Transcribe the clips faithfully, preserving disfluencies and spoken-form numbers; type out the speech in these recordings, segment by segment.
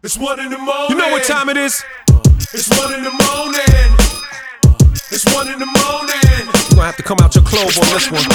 It's one in the morning. You know what time it is? It's one in the morning. It's one in the morning. You're gonna have to come out your clothes on this one.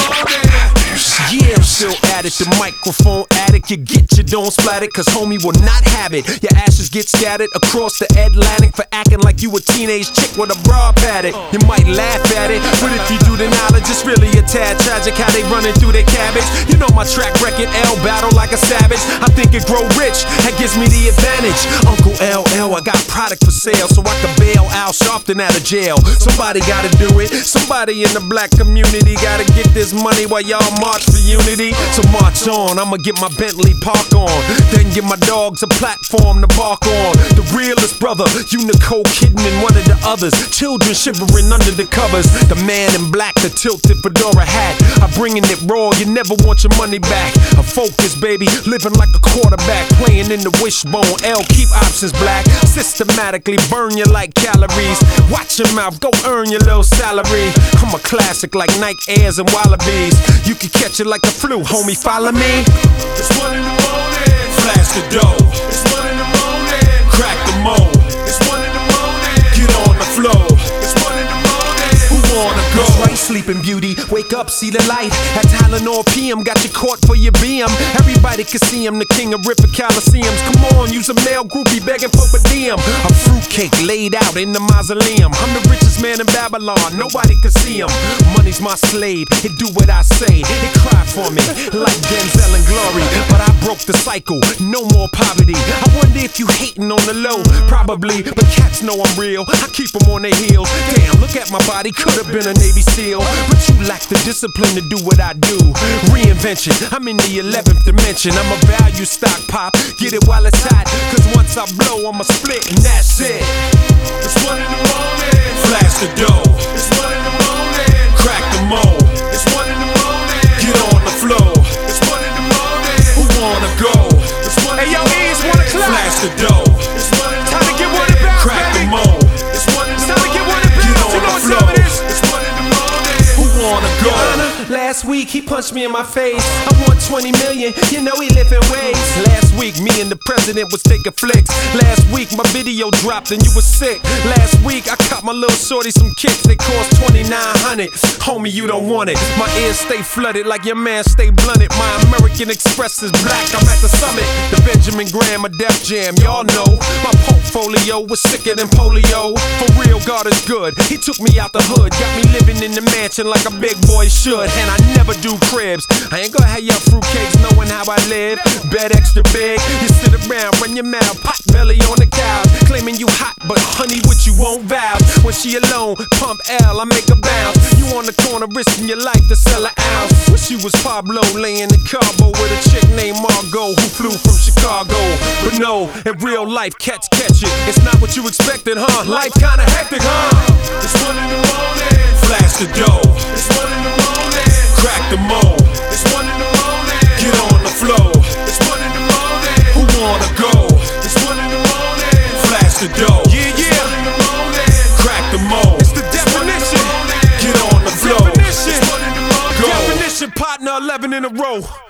Yeah, I'm still at it. The microphone addict. You get you don't splat it, cause homie will not have it. Your ashes get scattered across the Atlantic for acting like you a teenage chick with a bra padded. You might laugh at it, but if you do the knowledge, it's really a tad tragic how they running through their cabbage. You know my track record, L battle like a savage. I think it grow rich, that gives me the advantage. Uncle L L, I got product for sale, so I can bail Al Sharpton out of jail. Somebody gotta do it. Somebody in the black community gotta get this money while y'all march for unity. So march on, I'ma get my Bentley park on, then give my dogs a platform to bark on. The realest brother, you Nicole Kidman, one of the others. Children shivering under the covers. The man in black, the tilted fedora hat. I'm bringing it raw, you never want your money back. I'm focused, baby, living like a quarterback, playing in the wishbone. L, keep options black. Systematically burn you like calories. Watch your mouth, go earn your little salary. I'm a classic like Nike Airs and Wallabies. You can catch it like the flu, homie, follow me. It's one in the morning. Flash the dough. It's one in the morning. Crack the mold. It's one in the morning. Get on the floor. It's one in the morning. Who wanna go? That's right, sleeping beauty, wake up, see the light. At Tylenol P M, got you caught for your B M. Everybody can see him, the king of Ripper Coliseums. Come on, use a male groupie begging for per diem. A fruitcake laid out in the mausoleum. I'm the richest man in Babylon, nobody can see him. Money's my slave, it do what I say. It cry for me, like Denzel and Glory. But I broke the cycle, no more poverty. I wonder if you hating on the low, probably. But cats know I'm real, I keep them on their heels. Damn, look at my body, could've been a Navy SEAL. But you lack the discipline to do what I do. Reinvention, I'm in the eleventh dimension. I'm a value stock pop, get it while it's hot. Cause once I blow, I'ma split and that's it. It's one in the morning. Flash the dough. It's one in the morning. Crack the mold. It's one in the morning. Get on the floor. It's one in the morning. Who wanna go? It's one Hey in yo, the E's morning. wanna clap. Flash the dough. It's one in the Time to get morning. one it back, Crack baby. the mold. It's one in the Time to get one morning. it back. Get You on know the what floor. time it is? It's one in the morning. Who wanna go? Last week he punched me in my face. I want twenty million, you know he living ways. Last week, me and the president was taking flicks. Last week, my video dropped and you was sick. Last week, I caught my little shorty some kicks. They cost twenty-nine hundred. Homie, you don't want it. My ears stay flooded like your man stay blunted. My American Express is black. I'm at the summit. The Benjamin Graham of Def Jam. Y'all know my portfolio was sicker than polio. For real, God is good. He took me out the hood, got me living in the mansion like a big boy should. And I never do cribs. I ain't gonna have y'all fruitcakes knowing how I live. Bed extra big. You sit around, run your mouth, pot belly on the couch, claiming you hot, but honey, what you won't vouch. When she alone, pump L, I make her bounce. You on the corner, risking your life to sell an ounce. Wish you was Pablo laying in Cabo with a chick named Margot who flew from Chicago. But no, in real life, cats catch it. It's not what you expected, huh? Life kinda hectic, huh? It's one in the morning. Flash the dough. It's one in the morning. Crack the mold. It's one in the morning. Get on the floor. It's one in the morning. Who wanna go? It's one in the morning. Flash the dough. Yeah, It's yeah. one in the morning. Crack the mold. It's the definition. Get on the floor. Definition. It's one in the morning. Go. Definition, partner, eleven in a row.